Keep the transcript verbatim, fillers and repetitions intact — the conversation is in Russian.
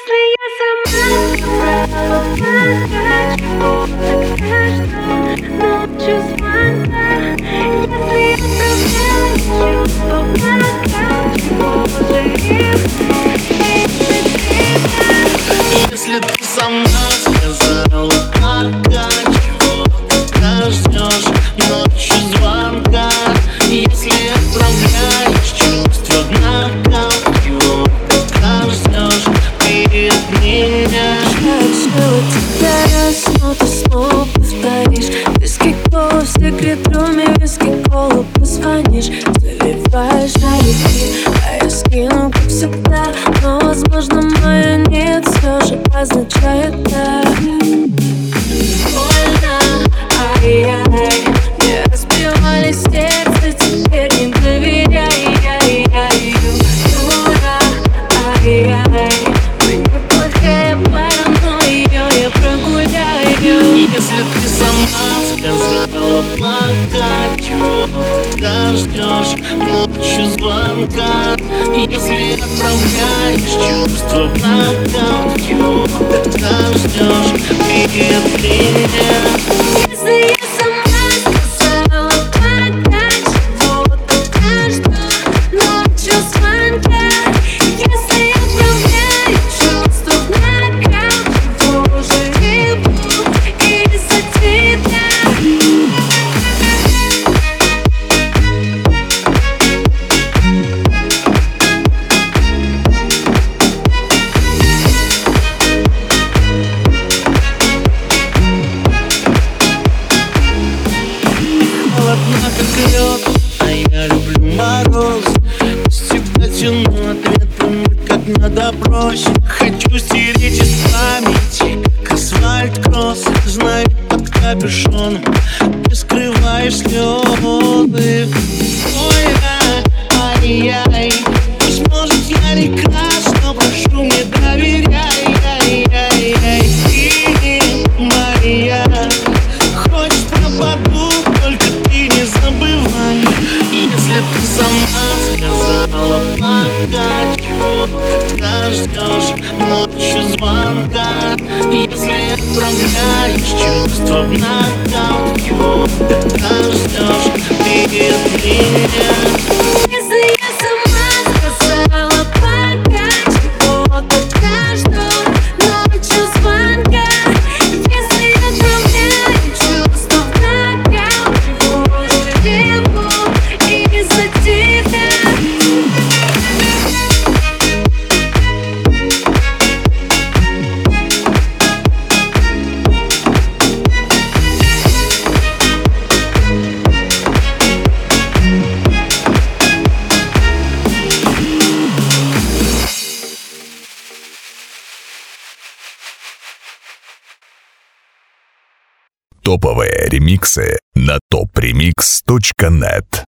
Если я сама выбрала пока чего-то каждую ночью звонка, если отправляю чувства пока чего живем, если ты сама сказала пока чего-то ждешь ночью звонка, если отправляешь чувства на кого пока ждешь ты от меня. Хочу тебя раз, но ты снова повторишь. Виски колу в секрет-руме, виски колу позвонишь. Заливаешь налети, а я скину, как всегда. Но, возможно, мое нет все же означает да. Больно, ай-яй, мне разбивали сердце, теперь не доверяй, ай-яй. Дура, ай-яй, мы неплохая пара, но ее я прогуляю. Если ты сама сказала пока чего-то ждешь ночью звонка, если отправляешь чувства на кого-то ждешь ты от меня. Если я сама сказала пока чего-то жду ночью звонка, если отправляю чувства на кого живу из-за тебя. Холодна, как лед, а я люблю мороз. С тебя тяну ответами, как надо брось. Хочу стереть из памяти, как асфальт-кросс. Знаю, под капюшоном ты скрываешь слезы. Ой, да, ай-яй, пусть, может, я не краш, но прошу, мне доверяй, ай-яй-яй. Ты моя, хочешь пропаду, только ты не забывай. Если ты сама сказала пока чего-то ждешь ночью звонка, если отправляешь чувства на кого-то ждешь ты от меня. Если я сама сказала пока чего-то жду ночью звонка, если отправляю чувства на кого живу из-за тебя. Топовые ремиксы на топ ремикс точка нет.